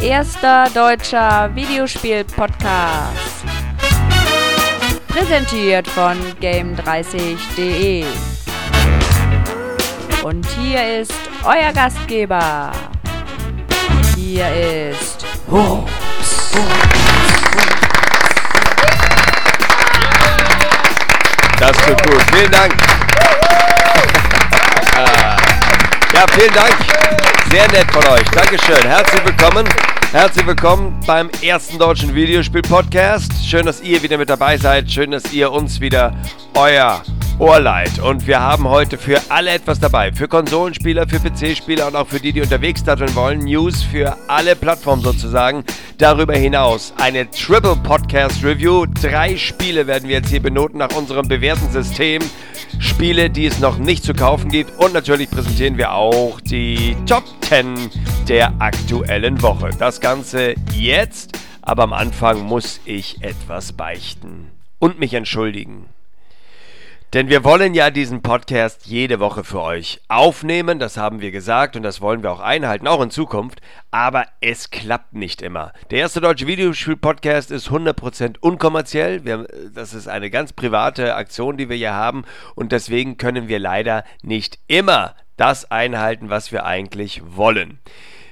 erster deutscher Videospiel-Podcast. Präsentiert von game30.de. Und hier ist euer Gastgeber. Hier ist Hops. Das tut gut. Vielen Dank. Ja, vielen Dank. Sehr nett von euch. Dankeschön. Herzlich willkommen beim ersten deutschen Videospiel-Podcast. Schön, dass ihr wieder mit dabei seid. Schön, dass ihr uns wieder euer Ohr leiht. Und wir haben heute für alle etwas dabei. Für Konsolenspieler, für PC-Spieler und auch für die unterwegs daddeln wollen. News für alle Plattformen sozusagen. Darüber hinaus eine Triple Podcast Review. 3 Spiele werden wir jetzt hier benoten nach unserem bewährten System. Spiele, die es noch nicht zu kaufen gibt. Und natürlich präsentieren wir auch die Top 10 der aktuellen Woche. Das Ganze jetzt, aber am Anfang muss ich etwas beichten und mich entschuldigen. Denn wir wollen ja diesen Podcast jede Woche für euch aufnehmen, das haben wir gesagt und das wollen wir auch einhalten, auch in Zukunft, aber es klappt nicht immer. Der erste deutsche Videospiel-Podcast ist 100% unkommerziell, das ist eine ganz private Aktion, die wir hier haben und deswegen können wir leider nicht immer das einhalten, was wir eigentlich wollen.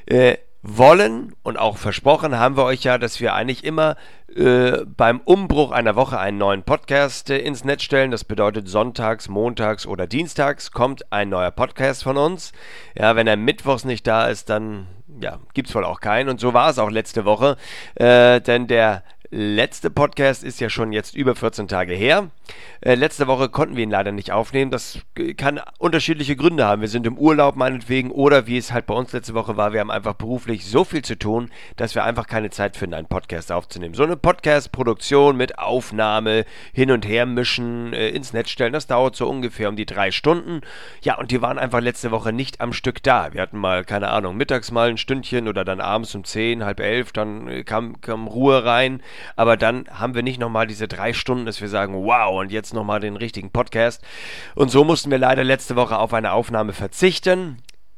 Wollen und auch versprochen haben wir euch ja, dass wir eigentlich immer beim Umbruch einer Woche einen neuen Podcast ins Netz stellen. Das bedeutet sonntags, montags oder dienstags kommt ein neuer Podcast von uns. Ja, wenn er mittwochs nicht da ist, dann gibt es wohl auch keinen. Und so war es auch letzte Woche, denn der letzte Podcast ist ja schon jetzt über 14 Tage her. Letzte Woche konnten wir ihn leider nicht aufnehmen. Das kann unterschiedliche Gründe haben. Wir sind im Urlaub meinetwegen oder wie es halt bei uns letzte Woche war, wir haben einfach beruflich so viel zu tun, dass wir einfach keine Zeit finden, einen Podcast aufzunehmen. So eine Podcast-Produktion mit Aufnahme, hin und her mischen, ins Netz stellen, das dauert so ungefähr um die 3 Stunden. Ja, und die waren einfach letzte Woche nicht am Stück da. Wir hatten mal, keine Ahnung, mittags mal ein Stündchen oder dann abends um 10, halb 11, dann kam Ruhe rein. Aber dann haben wir nicht nochmal diese 3 Stunden, dass wir sagen, wow, und jetzt nochmal den richtigen Podcast. Und so mussten wir leider letzte Woche auf eine Aufnahme verzichten.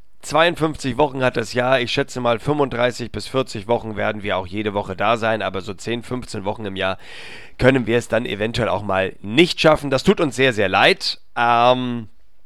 52 Wochen hat das Jahr. Ich schätze mal 35 bis 40 Wochen werden wir auch jede Woche da sein. Aber so 10, 15 Wochen im Jahr können wir es dann eventuell auch mal nicht schaffen. Das tut uns sehr, sehr leid. Aber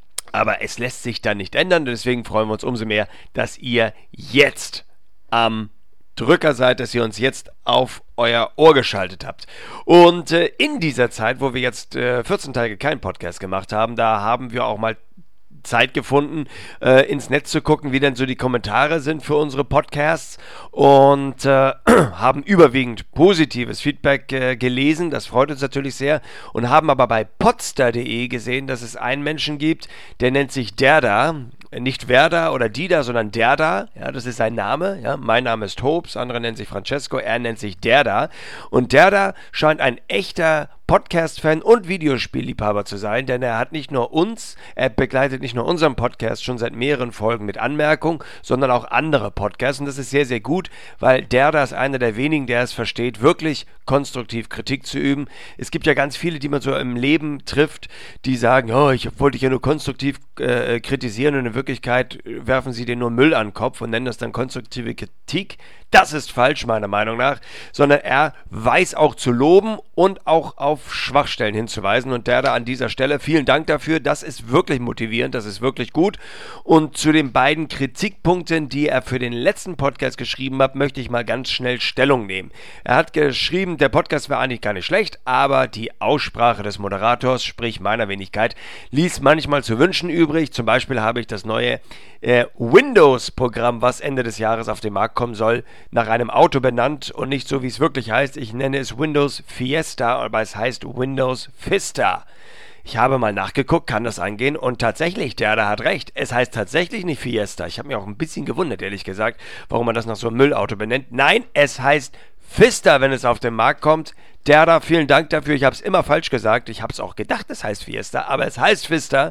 es lässt sich dann nicht ändern. Deswegen freuen wir uns umso mehr, dass ihr jetzt am Drücker seid, dass ihr uns jetzt auf euer Ohr geschaltet habt. Und in dieser Zeit, wo wir jetzt 14 Tage keinen Podcast gemacht haben, da haben wir auch mal Zeit gefunden, ins Netz zu gucken, wie denn so die Kommentare sind für unsere Podcasts und haben überwiegend positives Feedback gelesen, das freut uns natürlich sehr und haben aber bei podster.de gesehen, dass es einen Menschen gibt, der nennt sich Derda, nicht Werder oder Dida, sondern Derda, ja, das ist sein Name, ja, mein Name ist Hops, andere nennen sich Francesco, er nennt sich Derda und Derda scheint ein echter Podcast-Fan und Videospielliebhaber zu sein, denn er begleitet nicht nur unseren Podcast schon seit mehreren Folgen mit Anmerkung, sondern auch andere Podcasts und das ist sehr, sehr gut, weil Derda ist einer der wenigen, der es versteht, wirklich konstruktiv Kritik zu üben. Es gibt ja ganz viele, die man so im Leben trifft, die sagen, oh, ich wollte dich ja nur konstruktiv kritisieren und in Wirklichkeit werfen sie dir nur Müll an den Kopf und nennen das dann konstruktive Kritik. Das ist falsch, meiner Meinung nach, sondern er weiß auch zu loben und auch auf Schwachstellen hinzuweisen und der da an dieser Stelle, vielen Dank dafür, das ist wirklich motivierend, das ist wirklich gut und zu den beiden Kritikpunkten, die er für den letzten Podcast geschrieben hat, möchte ich mal ganz schnell Stellung nehmen. Er hat geschrieben, der Podcast war eigentlich gar nicht schlecht, aber die Aussprache des Moderators, sprich meiner Wenigkeit, ließ manchmal zu wünschen übrig, zum Beispiel habe ich das neue Windows-Programm, was Ende des Jahres auf den Markt kommen soll, nach einem Auto benannt und nicht so, wie es wirklich heißt. Ich nenne es Windows Fiesta, aber es heißt Windows Vista. Ich habe mal nachgeguckt, kann das angehen und tatsächlich, der hat recht. Es heißt tatsächlich nicht Fiesta. Ich habe mich auch ein bisschen gewundert, ehrlich gesagt, warum man das nach so einem Müllauto benennt. Nein, es heißt Vista, wenn es auf den Markt kommt. Derda, vielen Dank dafür. Ich habe es immer falsch gesagt. Ich habe es auch gedacht, es heißt Fiesta, aber es heißt Vista.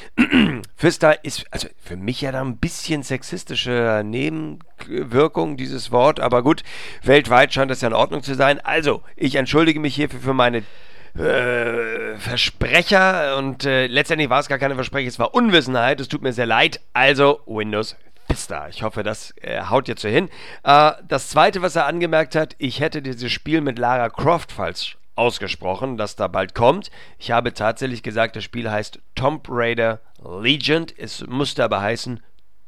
Vista ist also für mich ja da ein bisschen sexistische Nebenwirkung, dieses Wort. Aber gut, weltweit scheint das ja in Ordnung zu sein. Also, ich entschuldige mich hierfür für meine Versprecher und letztendlich war es gar keine Versprecher, es war Unwissenheit. Es tut mir sehr leid. Also, Windows Pista. Ich hoffe, das haut jetzt so hin. Das Zweite, was er angemerkt hat, ich hätte dieses Spiel mit Lara Croft falsch ausgesprochen, das da bald kommt. Ich habe tatsächlich gesagt, das Spiel heißt Tomb Raider Legend. Es musste aber heißen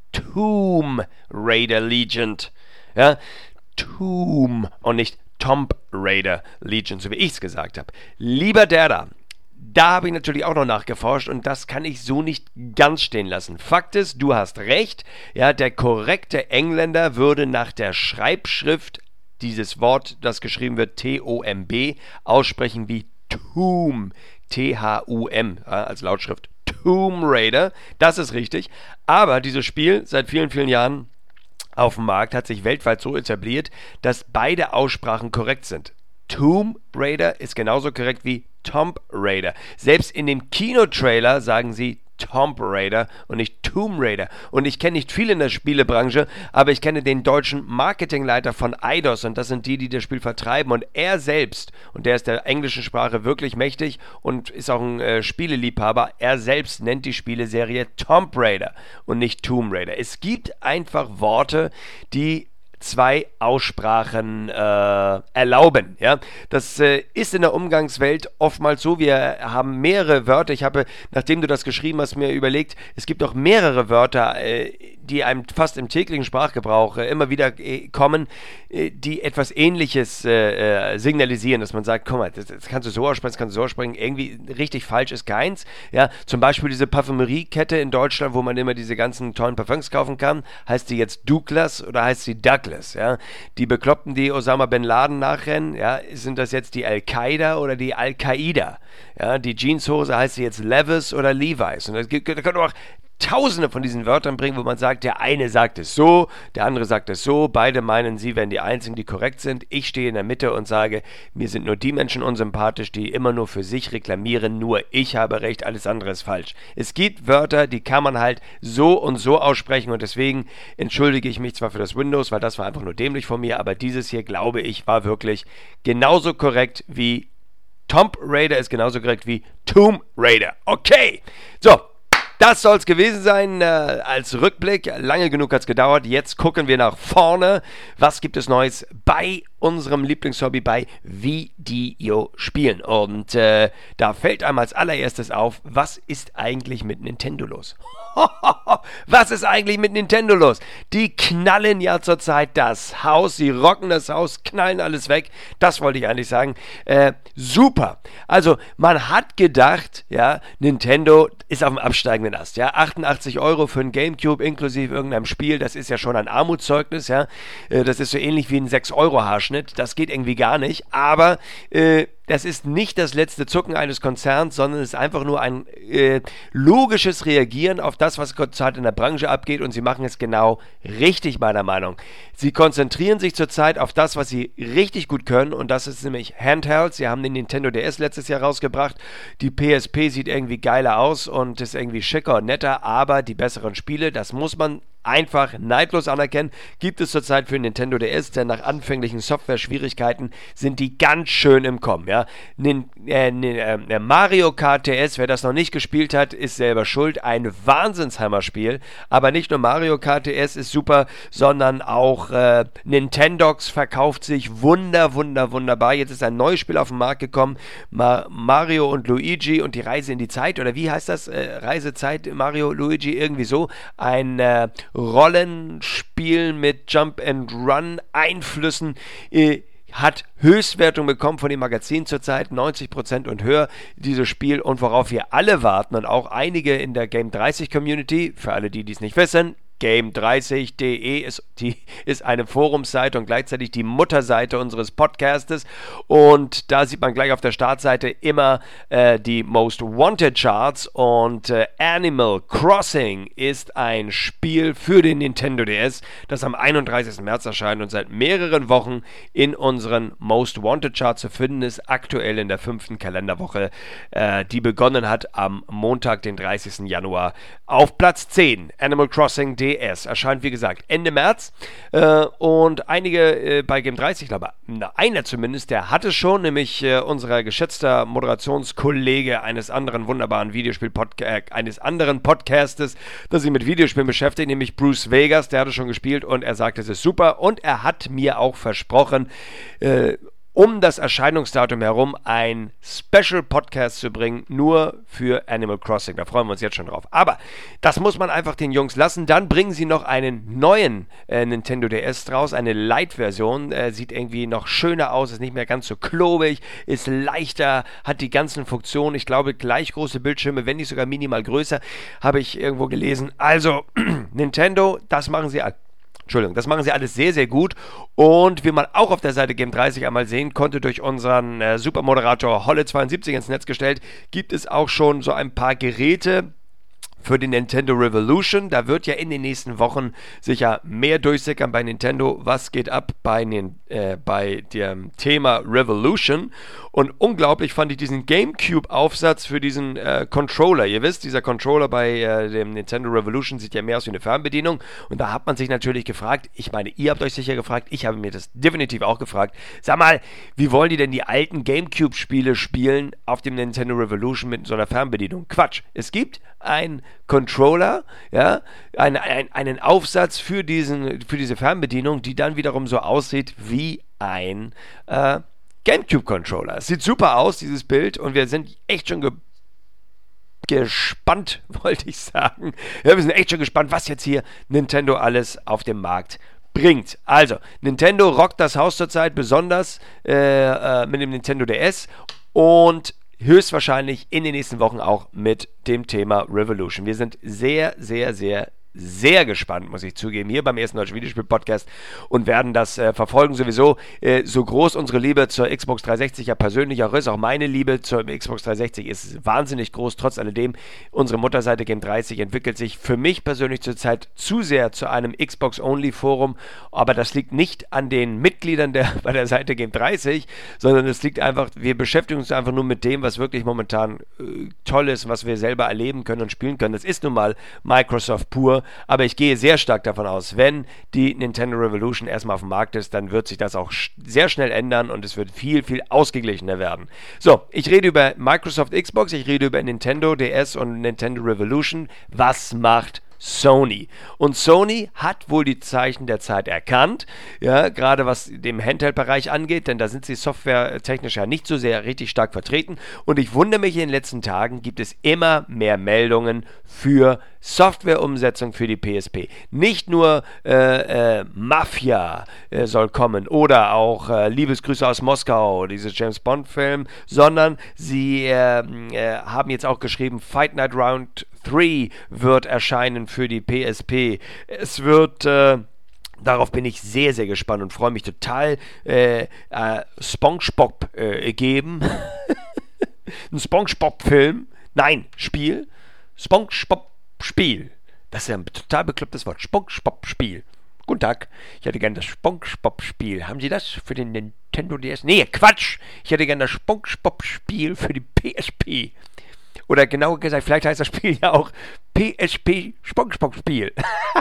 Tomb Raider Legend. Ja, Tomb und nicht Tomb Raider Legend, so wie ich es gesagt habe. Lieber der da habe ich natürlich auch noch nachgeforscht und das kann ich so nicht ganz stehen lassen. Fakt ist, du hast recht, ja, der korrekte Engländer würde nach der Schreibschrift dieses Wort, das geschrieben wird T-O-M-B, aussprechen wie Tomb, T-H-U-M, als Lautschrift Tomb Raider, das ist richtig, aber dieses Spiel seit vielen, vielen Jahren auf dem Markt hat sich weltweit so etabliert, dass beide Aussprachen korrekt sind. Tomb Raider ist genauso korrekt wie Tomb Raider. Selbst in dem Kinotrailer sagen sie Tomb Raider und nicht Tomb Raider. Und ich kenne nicht viel in der Spielebranche, aber ich kenne den deutschen Marketingleiter von Eidos und das sind die das Spiel vertreiben. Und er selbst, und der ist der englischen Sprache wirklich mächtig und ist auch ein Spieleliebhaber, er selbst nennt die Spieleserie Tomb Raider und nicht Tomb Raider. Es gibt einfach Worte, die zwei Aussprachen erlauben. Ja? Das ist in der Umgangswelt oftmals so. Wir haben mehrere Wörter. Ich habe, nachdem du das geschrieben hast, mir überlegt, es gibt auch mehrere Wörter, die einem fast im täglichen Sprachgebrauch immer wieder kommen, die etwas Ähnliches signalisieren, dass man sagt, guck mal, das kannst du so aussprechen, das kannst du so aussprechen, irgendwie richtig falsch ist keins. Ja? Zum Beispiel diese Parfümeriekette in Deutschland, wo man immer diese ganzen tollen Parfums kaufen kann, heißt die jetzt Douglas oder heißt sie Douglas? Ja? Die Bekloppten, die Osama Bin Laden nachrennen, ja, sind das jetzt die Al-Qaida oder die Al-Qaida? Ja? Die Jeanshose heißt sie jetzt Levis oder Levi's. Und da können auch Tausende von diesen Wörtern bringen, wo man sagt, der eine sagt es so, der andere sagt es so, beide meinen, sie wären die Einzigen, die korrekt sind. Ich stehe in der Mitte und sage, mir sind nur die Menschen unsympathisch, die immer nur für sich reklamieren, nur ich habe recht, alles andere ist falsch. Es gibt Wörter, die kann man halt so und so aussprechen und deswegen entschuldige ich mich zwar für das Windows, weil das war einfach nur dämlich von mir, aber dieses hier, glaube ich, war wirklich genauso korrekt wie Tomb Raider ist genauso korrekt wie Tomb Raider. Okay, so. Das soll es gewesen sein als Rückblick. Lange genug hat es gedauert. Jetzt gucken wir nach vorne. Was gibt es Neues bei unserem Lieblingshobby, bei Videospielen? Und da fällt einem als allererstes auf, was ist eigentlich mit Nintendo los? Was ist eigentlich mit Nintendo los? Die knallen ja zurzeit das Haus, sie rocken das Haus, knallen alles weg. Das wollte ich eigentlich sagen. Super. Also man hat gedacht, ja, Nintendo ist auf dem absteigenden Ast. Ja, 88 € für ein Gamecube inklusive irgendeinem Spiel, das ist ja schon ein Armutszeugnis. Ja, das ist so ähnlich wie ein 6-€-Haarschnitt. Das geht irgendwie gar nicht. Aber das ist nicht das letzte Zucken eines Konzerns, sondern es ist einfach nur ein logisches Reagieren auf das, was zurzeit in der Branche abgeht und sie machen es genau richtig, meiner Meinung. Sie konzentrieren sich zurzeit auf das, was sie richtig gut können und das ist nämlich Handhelds. Sie haben den Nintendo DS letztes Jahr rausgebracht. Die PSP sieht irgendwie geiler aus und ist irgendwie schicker und netter, aber die besseren Spiele, das muss man einfach neidlos anerkennen, gibt es zurzeit für Nintendo DS, denn nach anfänglichen Software-Schwierigkeiten sind die ganz schön im Kommen. Ja? Mario Kart DS, wer das noch nicht gespielt hat, ist selber schuld. Ein Wahnsinnshammer-Spiel, aber nicht nur Mario Kart DS ist super, sondern auch Nintendox verkauft sich wunderbar. Jetzt ist ein neues Spiel auf den Markt gekommen, Mario und Luigi und die Reise in die Zeit, oder wie heißt das? Reisezeit, Mario, Luigi, irgendwie so. Ein Rollenspiel mit Jump-and-Run-Einflüssen hat Höchstwertung bekommen von dem Magazin zurzeit, 90% und höher, dieses Spiel. Und worauf wir alle warten und auch einige in der Game 30 Community, für alle, die es nicht wissen, Game30.de ist eine Forumsseite und gleichzeitig die Mutterseite unseres Podcastes und da sieht man gleich auf der Startseite immer die Most Wanted Charts und Animal Crossing ist ein Spiel für den Nintendo DS, das am 31. März erscheint und seit mehreren Wochen in unseren Most Wanted Charts zu finden ist, aktuell in der 5. Kalenderwoche, die begonnen hat am Montag, den 30. Januar auf Platz 10. Animal Crossing DS. Erscheint, wie gesagt, Ende März. Und einige bei Game 30, ich glaube, einer zumindest, der hat es schon, nämlich unser geschätzter Moderationskollege eines anderen wunderbaren eines anderen Podcastes, das sich mit Videospielen beschäftigt, nämlich Bruce Vegas, der hat es schon gespielt und er sagt, es ist super. Und er hat mir auch versprochen, um das Erscheinungsdatum herum ein Special-Podcast zu bringen, nur für Animal Crossing. Da freuen wir uns jetzt schon drauf. Aber das muss man einfach den Jungs lassen. Dann bringen sie noch einen neuen Nintendo DS draus, eine Lite-Version. Sieht irgendwie noch schöner aus, ist nicht mehr ganz so klobig, ist leichter, hat die ganzen Funktionen. Ich glaube, gleich große Bildschirme, wenn nicht sogar minimal größer, habe ich irgendwo gelesen. Also, Nintendo, das machen sie alles sehr, sehr gut. Und wie man auch auf der Seite Game 30 einmal sehen konnte, durch unseren Supermoderator Holle72 ins Netz gestellt, gibt es auch schon so ein paar Geräte für die Nintendo Revolution. Da wird ja in den nächsten Wochen sicher mehr durchsickern bei Nintendo. Was geht ab bei dem Thema Revolution? Und unglaublich fand ich diesen GameCube-Aufsatz für diesen Controller. Ihr wisst, dieser Controller bei dem Nintendo Revolution sieht ja mehr aus wie eine Fernbedienung. Und da hat man sich natürlich gefragt, ich meine, ihr habt euch sicher gefragt, ich habe mir das definitiv auch gefragt, sag mal, wie wollen die denn die alten GameCube-Spiele spielen auf dem Nintendo Revolution mit so einer Fernbedienung? Quatsch. Es gibt einen Controller, ja, einen Aufsatz für diese Fernbedienung, die dann wiederum so aussieht wie ein GameCube-Controller. Es sieht super aus, dieses Bild, und wir sind echt schon gespannt, wollte ich sagen. Ja, wir sind echt schon gespannt, was jetzt hier Nintendo alles auf dem Markt bringt. Also, Nintendo rockt das Haus zurzeit besonders mit dem Nintendo DS und höchstwahrscheinlich in den nächsten Wochen auch mit dem Thema Revolution. Wir sind sehr, sehr, sehr, sehr gespannt, muss ich zugeben, hier beim ersten Deutschen Videospiel-Podcast und werden das verfolgen sowieso. So groß unsere Liebe zur Xbox 360 ja persönlich auch ist, auch meine Liebe zur Xbox 360 ist wahnsinnig groß. Trotz alledem, unsere Mutterseite Game 30 entwickelt sich für mich persönlich zurzeit zu sehr zu einem Xbox-Only-Forum, aber das liegt nicht an den Mitgliedern bei der Seite Game 30, sondern es liegt einfach, wir beschäftigen uns einfach nur mit dem, was wirklich momentan toll ist, was wir selber erleben können und spielen können. Das ist nun mal Microsoft pur. Aber ich gehe sehr stark davon aus, wenn die Nintendo Revolution erstmal auf dem Markt ist, dann wird sich das auch sehr schnell ändern und es wird viel, viel ausgeglichener werden. So, ich rede über Microsoft Xbox, ich rede über Nintendo DS und Nintendo Revolution. Was macht Sony? Und Sony hat wohl die Zeichen der Zeit erkannt, ja, gerade was dem Handheld-Bereich angeht, denn da sind sie softwaretechnisch ja nicht so sehr richtig stark vertreten. Und ich wundere mich, in den letzten Tagen gibt es immer mehr Meldungen für Softwareumsetzung für die PSP. Nicht nur Mafia soll kommen oder auch Liebesgrüße aus Moskau, dieses James-Bond-Film, sondern sie haben jetzt auch geschrieben, Fight Night Round 3 wird erscheinen für die PSP. Es wird, darauf bin ich sehr, sehr gespannt und freue mich total, SpongeBob geben. Ein SpongeBob-Film. Nein, Spiel. SpongeBob-Spiel. Das ist ja ein total beklopptes Wort. SpongeBob-Spiel. Guten Tag, ich hätte gerne das SpongeBob-Spiel. Haben Sie das für den Nintendo DS? Nee, Quatsch! Ich hätte gerne das SpongeBob-Spiel für die PSP. Oder genauer gesagt, vielleicht heißt das Spiel ja auch PSP SpongeBob Spiel.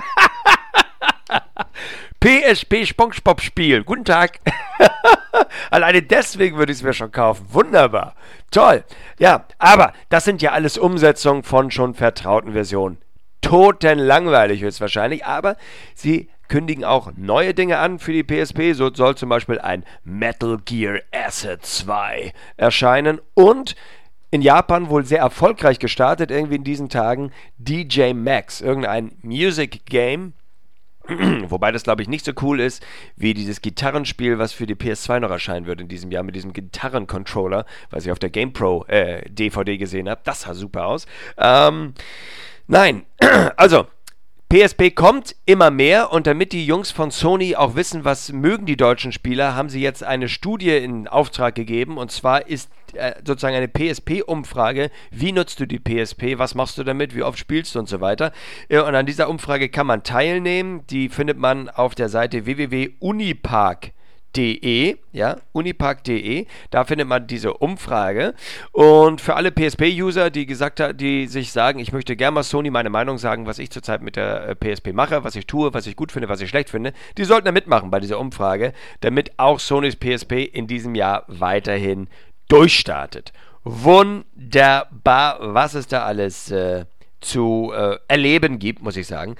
PSP SpongeBob Spiel. Guten Tag. Alleine deswegen würde ich es mir schon kaufen. Wunderbar. Toll. Ja, aber das sind ja alles Umsetzungen von schon vertrauten Versionen. Totenlangweilig höchstwahrscheinlich, aber sie kündigen auch neue Dinge an für die PSP. So soll zum Beispiel ein Metal Gear Acid 2 erscheinen und in Japan wohl sehr erfolgreich gestartet, irgendwie in diesen Tagen, DJ Max, irgendein Music Game, wobei das, glaube ich, nicht so cool ist, wie dieses Gitarrenspiel, was für die PS2 noch erscheinen wird in diesem Jahr, mit diesem Gitarrencontroller, was ich auf der GamePro DVD gesehen habe. Das sah super aus. Nein, also PSP kommt immer mehr und damit die Jungs von Sony auch wissen, was mögen die deutschen Spieler, haben sie jetzt eine Studie in Auftrag gegeben und zwar ist sozusagen eine PSP-Umfrage, wie nutzt du die PSP, was machst du damit, wie oft spielst du und so weiter. Und an dieser Umfrage kann man teilnehmen, die findet man auf der Seite www.unipark.de. ja, unipark.de, da findet man diese Umfrage. Und für alle PSP-User, die sich sagen, ich möchte gerne mal Sony meine Meinung sagen, was ich zurzeit mit der PSP mache, was ich tue, was ich gut finde, was ich schlecht finde, die sollten da mitmachen bei dieser Umfrage, damit auch Sonys PSP in diesem Jahr weiterhin durchstartet. Wunderbar, was es da alles zu erleben gibt, muss ich sagen.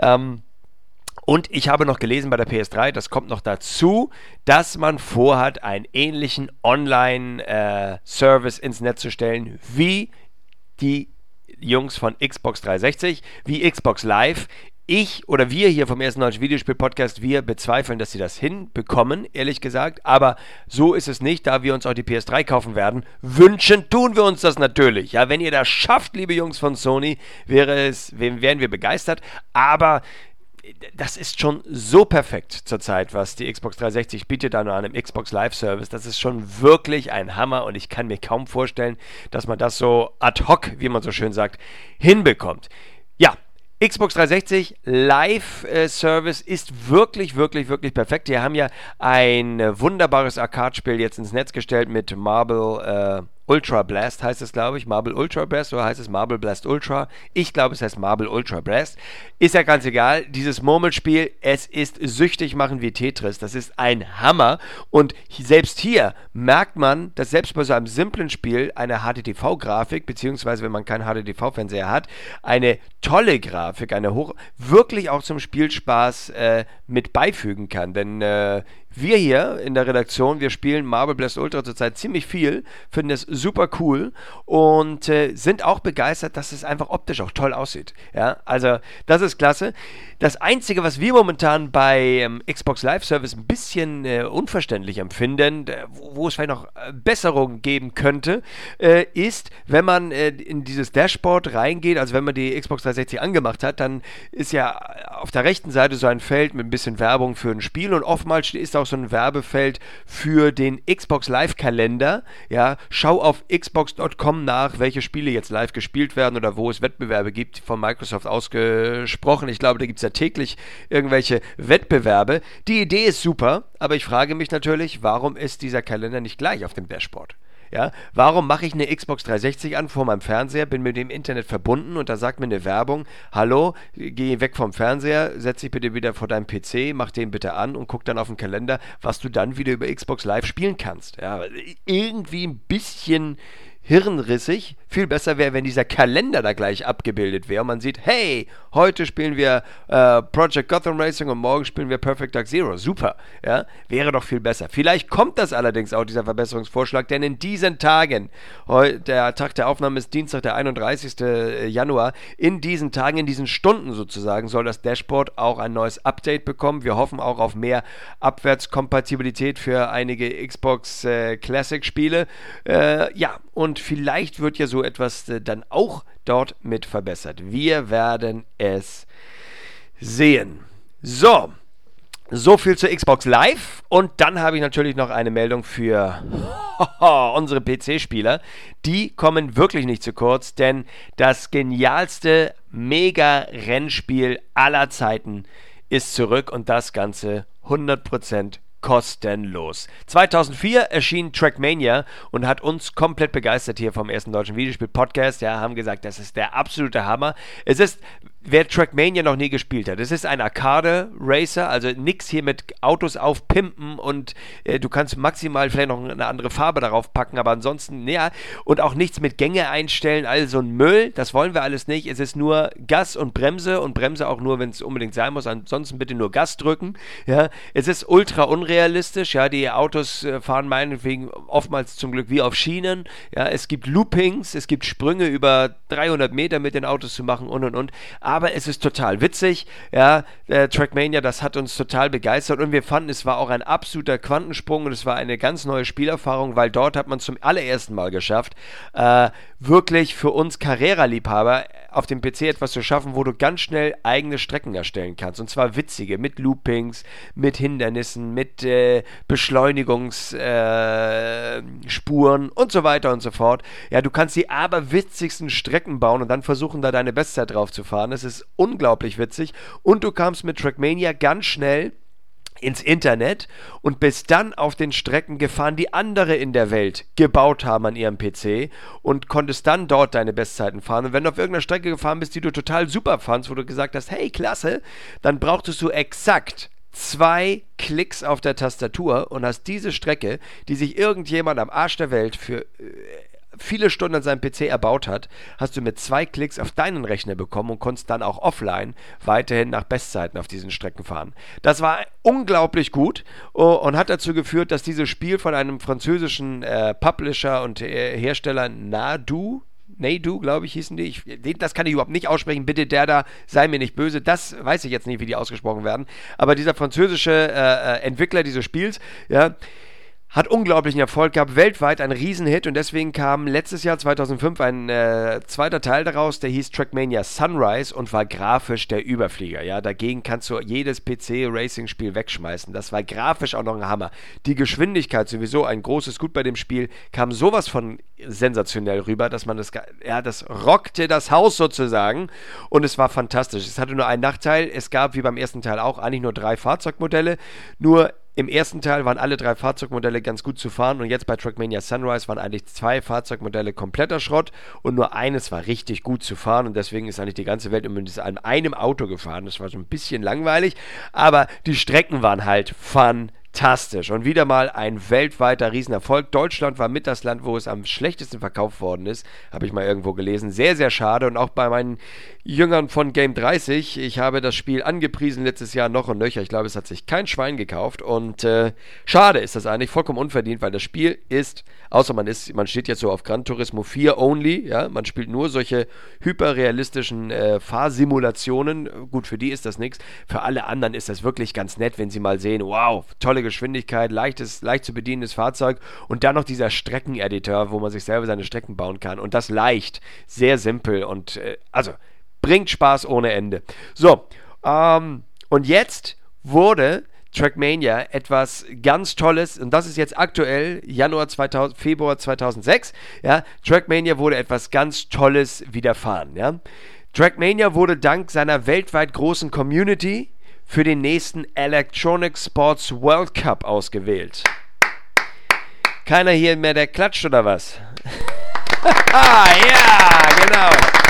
Und ich habe noch gelesen bei der PS3, das kommt noch dazu, dass man vorhat, einen ähnlichen Online-Service ins Netz zu stellen, wie die Jungs von Xbox 360, wie Xbox Live. Wir hier vom ersten deutschen Videospiel-Podcast, wir bezweifeln, dass sie das hinbekommen, ehrlich gesagt. Aber so ist es nicht, da wir uns auch die PS3 kaufen werden. Wünschen tun wir uns das natürlich. Ja, wenn ihr das schafft, liebe Jungs von Sony, wären wir begeistert. Aber das ist schon so perfekt zurzeit, was die Xbox 360 bietet an einem Xbox Live Service. Das ist schon wirklich ein Hammer und ich kann mir kaum vorstellen, dass man das so ad hoc, wie man so schön sagt, hinbekommt. Ja, Xbox 360 Live Service ist wirklich, wirklich, wirklich perfekt. Die haben ja ein wunderbares Arcade-Spiel jetzt ins Netz gestellt mit Marble Ultra Blast heißt es, glaube ich. Marble Ultra Blast, oder heißt es Marble Blast Ultra? Ich glaube, es heißt Marble Ultra Blast. Ist ja ganz egal. Dieses Murmelspiel, es ist süchtig machen wie Tetris. Das ist ein Hammer. Und selbst hier merkt man, dass selbst bei so einem simplen Spiel eine HDTV-Grafik, beziehungsweise wenn man keinen HDTV-Fernseher hat, eine tolle Grafik, wirklich auch zum Spielspaß mit beifügen kann. Denn wir hier in der Redaktion, wir spielen Marble Blast Ultra zurzeit ziemlich viel, finden es super cool und sind auch begeistert, dass es einfach optisch auch toll aussieht. Ja, also das ist klasse. Das Einzige, was wir momentan bei Xbox Live Service ein bisschen unverständlich empfinden, wo es vielleicht noch Besserungen geben könnte, ist, wenn man in dieses Dashboard reingeht, also wenn man die Xbox 360 angemacht hat, dann ist ja auf der rechten Seite so ein Feld mit ein bisschen Werbung für ein Spiel und oftmals ist auch so ein Werbefeld für den Xbox Live Kalender. Ja, schau auf xbox.com nach, welche Spiele jetzt live gespielt werden oder wo es Wettbewerbe gibt, von Microsoft ausgesprochen. Ich glaube, da gibt es ja täglich irgendwelche Wettbewerbe. Die Idee ist super, aber ich frage mich natürlich, warum ist dieser Kalender nicht gleich auf dem Dashboard? Ja, warum mache ich eine Xbox 360 an vor meinem Fernseher, bin mit dem Internet verbunden und da sagt mir eine Werbung, hallo, geh weg vom Fernseher, setz dich bitte wieder vor deinem PC, mach den bitte an und guck dann auf den Kalender, was du dann wieder über Xbox Live spielen kannst. Ja, irgendwie ein bisschen hirnrissig. Viel besser wäre, wenn dieser Kalender da gleich abgebildet wäre und man sieht, hey, heute spielen wir Project Gotham Racing und morgen spielen wir Perfect Dark Zero. Super, ja, wäre doch viel besser. Vielleicht kommt das allerdings auch, dieser Verbesserungsvorschlag, denn in diesen Tagen, der Tag der Aufnahme ist Dienstag, der 31. Januar, in diesen Tagen, in diesen Stunden sozusagen, soll das Dashboard auch ein neues Update bekommen. Wir hoffen auch auf mehr Abwärtskompatibilität für einige Xbox Classic-Spiele. Ja, und vielleicht wird ja so etwas dann auch dort mit verbessert. Wir werden es sehen. So viel zur Xbox Live. Und dann habe ich natürlich noch eine Meldung für unsere PC-Spieler. Die kommen wirklich nicht zu kurz, denn das genialste Mega-Rennspiel aller Zeiten ist zurück und das Ganze 100% kostenlos. 2004 erschien Trackmania und hat uns komplett begeistert hier vom ersten deutschen Videospiel-Podcast. Ja, haben gesagt, das ist der absolute Hammer. Es ist, wer Trackmania noch nie gespielt hat, es ist ein Arcade-Racer, also nix hier mit Autos aufpimpen und du kannst maximal vielleicht noch eine andere Farbe darauf packen, aber ansonsten, ja, und auch nichts mit Gänge einstellen, all so ein Müll, das wollen wir alles nicht. Es ist nur Gas und Bremse auch nur, wenn es unbedingt sein muss, ansonsten bitte nur Gas drücken. Ja, es ist ultra unrealistisch, ja, die Autos fahren meinetwegen oftmals zum Glück wie auf Schienen, ja, es gibt Loopings, es gibt Sprünge über 300 Meter mit den Autos zu machen und. Aber es ist total witzig, ja, Trackmania, das hat uns total begeistert und wir fanden, es war auch ein absoluter Quantensprung und es war eine ganz neue Spielerfahrung, weil dort hat man zum allerersten Mal geschafft, wirklich für uns Carrera-Liebhaber auf dem PC etwas zu schaffen, wo du ganz schnell eigene Strecken erstellen kannst und zwar witzige, mit Loopings, mit Hindernissen, mit Beschleunigungsspuren und so weiter und so fort. Ja, du kannst die aberwitzigsten Strecken bauen und dann versuchen, da deine Bestzeit drauf zu fahren. Das ist unglaublich witzig und du kamst mit Trackmania ganz schnell ins Internet und bist dann auf den Strecken gefahren, die andere in der Welt gebaut haben an ihrem PC und konntest dann dort deine Bestzeiten fahren. Und wenn du auf irgendeiner Strecke gefahren bist, die du total super fandst, wo du gesagt hast, hey, klasse, dann brauchtest du exakt 2 Klicks auf der Tastatur und hast diese Strecke, die sich irgendjemand am Arsch der Welt für viele Stunden an seinem PC erbaut hat, hast du mit 2 Klicks auf deinen Rechner bekommen und konntest dann auch offline weiterhin nach Bestzeiten auf diesen Strecken fahren. Das war unglaublich gut und hat dazu geführt, dass dieses Spiel von einem französischen Publisher und Hersteller Nadu, glaube ich, hießen die. Das kann ich überhaupt nicht aussprechen. Bitte, sei mir nicht böse. Das weiß ich jetzt nicht, wie die ausgesprochen werden. Aber dieser französische Entwickler dieses Spiels, ja, hat unglaublichen Erfolg gehabt, weltweit ein Riesenhit und deswegen kam letztes Jahr 2005 ein zweiter Teil daraus, der hieß Trackmania Sunrise und war grafisch der Überflieger. Ja, dagegen kannst du jedes PC-Racing-Spiel wegschmeißen. Das war grafisch auch noch ein Hammer. Die Geschwindigkeit, sowieso ein großes Gut bei dem Spiel, kam sowas von sensationell rüber, dass man das rockte das Haus sozusagen und es war fantastisch. Es hatte nur einen Nachteil, es gab wie beim ersten Teil auch eigentlich nur 3 Fahrzeugmodelle, nur im ersten Teil waren alle 3 Fahrzeugmodelle ganz gut zu fahren und jetzt bei Trackmania Sunrise waren eigentlich 2 Fahrzeugmodelle kompletter Schrott und nur eines war richtig gut zu fahren und deswegen ist eigentlich die ganze Welt immer an einem Auto gefahren. Das war so ein bisschen langweilig, aber die Strecken waren halt fantastisch und wieder mal ein weltweiter Riesenerfolg. Deutschland war mit das Land, wo es am schlechtesten verkauft worden ist, habe ich mal irgendwo gelesen. Sehr, sehr schade und auch bei meinen Jüngern von Game 30, ich habe das Spiel angepriesen letztes Jahr noch und nöcher. Ich glaube, es hat sich kein Schwein gekauft und schade ist das eigentlich, vollkommen unverdient, weil das Spiel ist, außer man steht jetzt so auf Gran Turismo 4 only, ja, man spielt nur solche hyperrealistischen Fahrsimulationen. Gut, für die ist das nichts. Für alle anderen ist das wirklich ganz nett, wenn sie mal sehen, wow, tolle Geschwindigkeit, leicht zu bedienendes Fahrzeug und dann noch dieser Streckeneditor, wo man sich selber seine Strecken bauen kann und das leicht, sehr simpel und bringt Spaß ohne Ende. So, und jetzt wurde Trackmania etwas ganz Tolles und das ist jetzt aktuell, Februar 2006, ja, Trackmania wurde etwas ganz Tolles widerfahren, ja. Trackmania wurde dank seiner weltweit großen Community für den nächsten Electronic Sports World Cup ausgewählt. Keiner hier mehr, der klatscht oder was? Ja, genau.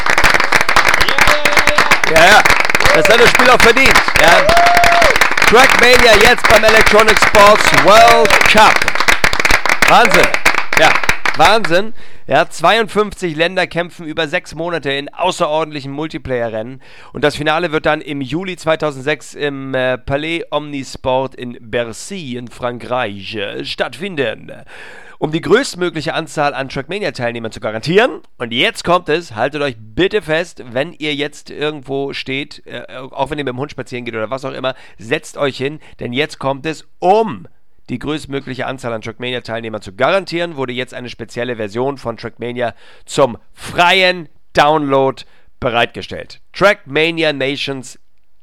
Ja, das hat das Spiel auch verdient. Ja. Trackmania jetzt beim Electronic Sports World Cup. Wahnsinn. Ja, Wahnsinn. Ja, 52 Länder kämpfen über 6 Monate in außerordentlichen Multiplayer-Rennen und das Finale wird dann im Juli 2006 im Palais Omnisport in Bercy in Frankreich stattfinden. Um die größtmögliche Anzahl an Trackmania-Teilnehmern zu garantieren. Und jetzt kommt es, haltet euch bitte fest, wenn ihr jetzt irgendwo steht, auch wenn ihr mit dem Hund spazieren geht oder was auch immer, setzt euch hin, denn jetzt kommt es, um die größtmögliche Anzahl an Trackmania-Teilnehmern zu garantieren, wurde jetzt eine spezielle Version von Trackmania zum freien Download bereitgestellt. Trackmania Nations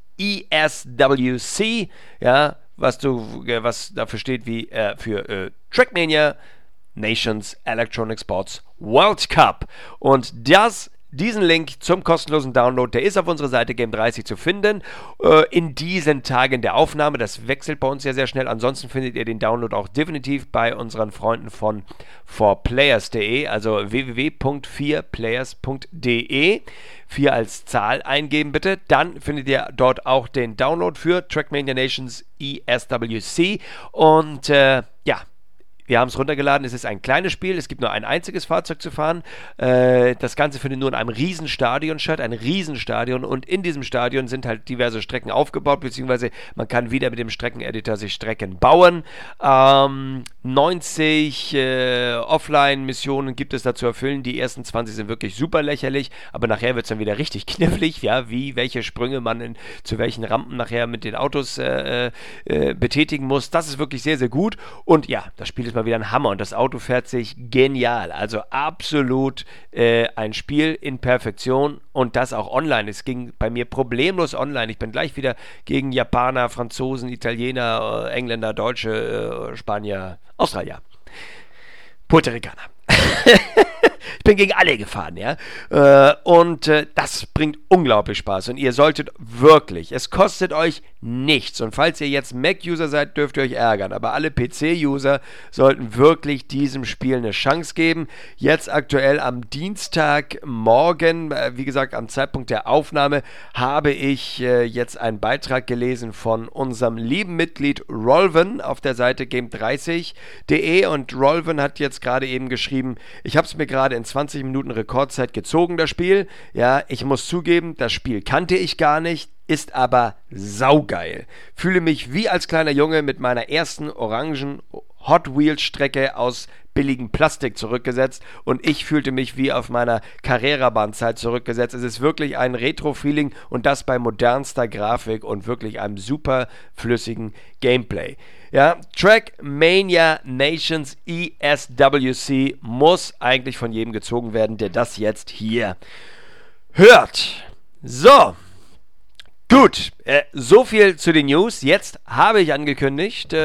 ESWC, ja, was dafür steht wie für Trackmania Nations Electronic Sports World Cup. Und diesen Link zum kostenlosen Download, der ist auf unserer Seite Game30 zu finden, in diesen Tagen der Aufnahme. Das wechselt bei uns ja sehr schnell. Ansonsten findet ihr den Download auch definitiv bei unseren Freunden von 4players.de, also www.4players.de. 4 als Zahl eingeben bitte. Dann findet ihr dort auch den Download für Trackmania Nations ESWC. Und wir haben es runtergeladen, es ist ein kleines Spiel, es gibt nur ein einziges Fahrzeug zu fahren. Das Ganze findet nur in einem Riesenstadion statt, ein Riesenstadion und in diesem Stadion sind halt diverse Strecken aufgebaut, beziehungsweise man kann wieder mit dem Streckeneditor sich Strecken bauen. 90 Offline-Missionen gibt es da zu erfüllen, die ersten 20 sind wirklich super lächerlich, aber nachher wird es dann wieder richtig knifflig, ja, welche Sprünge man zu welchen Rampen nachher mit den Autos betätigen muss. Das ist wirklich sehr, sehr gut und ja, das Spiel ist mal wieder ein Hammer und das Auto fährt sich genial. Also absolut ein Spiel in Perfektion und das auch online. Es ging bei mir problemlos online. Ich bin gleich wieder gegen Japaner, Franzosen, Italiener, Engländer, Deutsche, Spanier, Australier, Puerto Ricaner. Ich bin gegen alle gefahren, ja. Und das bringt unglaublich Spaß. Und ihr solltet wirklich, es kostet euch nichts. Und falls ihr jetzt Mac-User seid, dürft ihr euch ärgern. Aber alle PC-User sollten wirklich diesem Spiel eine Chance geben. Jetzt aktuell am Dienstagmorgen, wie gesagt, am Zeitpunkt der Aufnahme, habe ich jetzt einen Beitrag gelesen von unserem lieben Mitglied Rolven auf der Seite game30.de. Und Rolven hat jetzt gerade eben geschrieben, ich habe es mir gerade in 20 Minuten Rekordzeit gezogen, das Spiel. Ja, ich muss zugeben, das Spiel kannte ich gar nicht, ist aber saugeil. Fühle mich wie als kleiner Junge mit meiner ersten orangen Hot Wheels Strecke aus billigem Plastik zurückgesetzt und ich fühlte mich wie auf meiner Carrera-Bahn-Zeit zurückgesetzt. Es ist wirklich ein Retro-Feeling und das bei modernster Grafik und wirklich einem super flüssigen Gameplay. Ja, Trackmania Nations ESWC muss eigentlich von jedem gezogen werden, der das jetzt hier hört. So. Gut, so viel zu den News. Jetzt habe ich angekündigt,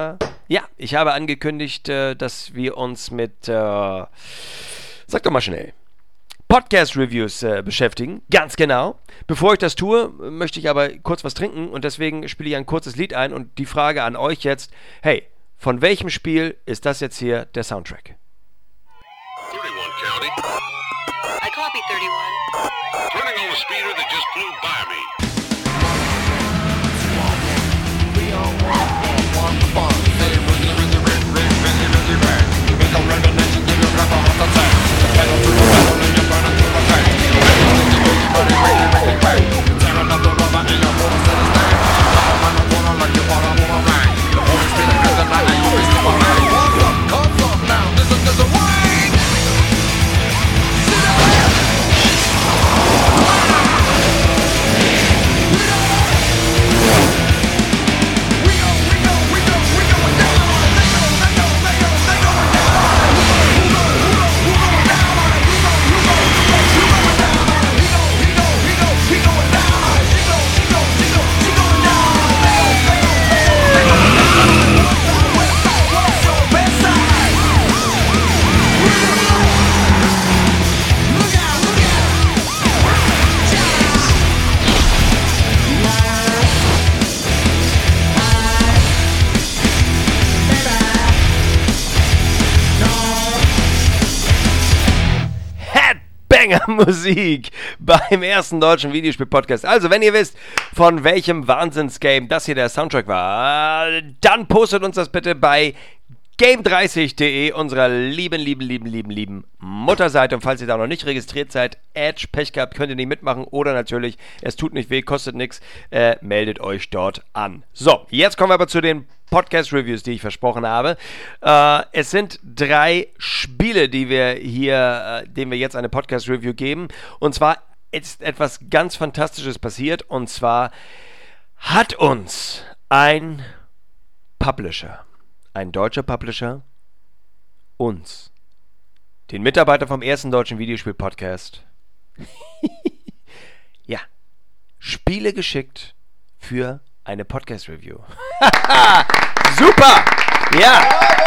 dass wir uns mit, sag doch mal schnell, Podcast-Reviews beschäftigen. Ganz genau. Bevor ich das tue, möchte ich aber kurz was trinken und deswegen spiele ich ein kurzes Lied ein und die Frage an euch jetzt, hey, von welchem Spiel ist das jetzt hier der Soundtrack? 31 County. I copy 31. Turning on the speeder that just flew by me. Musik beim ersten deutschen Videospiel-Podcast. Also, wenn ihr wisst, von welchem Wahnsinnsgame das hier der Soundtrack war, dann postet uns das bitte bei game30.de, unserer lieben Mutterseite. Und falls ihr da noch nicht registriert seid, Edge, Pech gehabt, könnt ihr nicht mitmachen. Oder natürlich, es tut nicht weh, kostet nichts, meldet euch dort an. So, jetzt kommen wir aber zu den Podcast-Reviews, die ich versprochen habe. Es sind 3 Spiele, denen wir jetzt eine Podcast-Review geben. Und zwar ist etwas ganz Fantastisches passiert. Und zwar hat uns ein Publisher, ein deutscher Publisher, uns, den Mitarbeiter vom ersten deutschen Videospiel-Podcast, ja, Spiele geschickt für eine Podcast-Review. Super! Ja!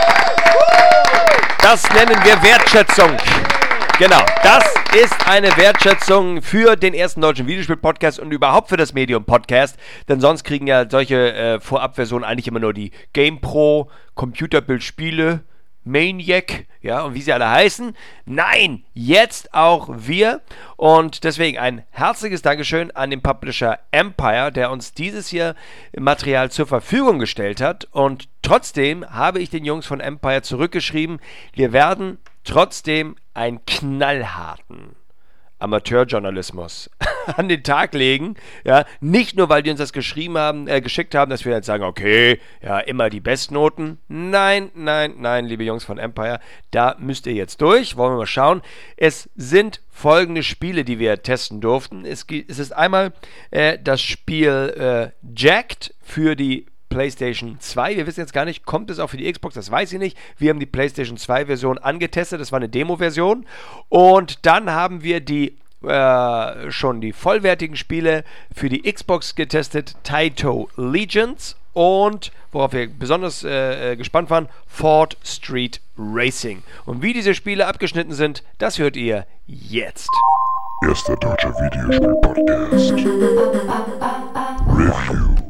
Das nennen wir Wertschätzung. Genau, das ist eine Wertschätzung für den ersten deutschen Videospiel-Podcast und überhaupt für das Medium-Podcast, denn sonst kriegen ja solche Vorabversionen eigentlich immer nur die GamePro, Computerbildspiele, Maniac, ja, und wie sie alle heißen. Nein, jetzt auch wir. Und deswegen ein herzliches Dankeschön an den Publisher Empire, der uns dieses hier Material zur Verfügung gestellt hat. Und trotzdem habe ich den Jungs von Empire zurückgeschrieben, wir werden trotzdem einen knallharten Amateurjournalismus an den Tag legen, ja, nicht nur, weil die uns das geschickt haben, dass wir jetzt sagen, okay, ja, immer die Bestnoten. Nein, liebe Jungs von Empire, da müsst ihr jetzt durch, wollen wir mal schauen. Es sind folgende Spiele, die wir testen durften. Es ist einmal das Spiel Jacked für die PlayStation 2. Wir wissen jetzt gar nicht, kommt es auch für die Xbox, das weiß ich nicht. Wir haben die PlayStation 2 Version angetestet, das war eine Demo-Version. Und dann haben wir schon die vollwertigen Spiele für die Xbox getestet, Taito Legends und, worauf wir besonders gespannt waren, Ford Street Racing. Und wie diese Spiele abgeschnitten sind, das hört ihr jetzt. Erster deutscher Videospiel-Podcast. Review.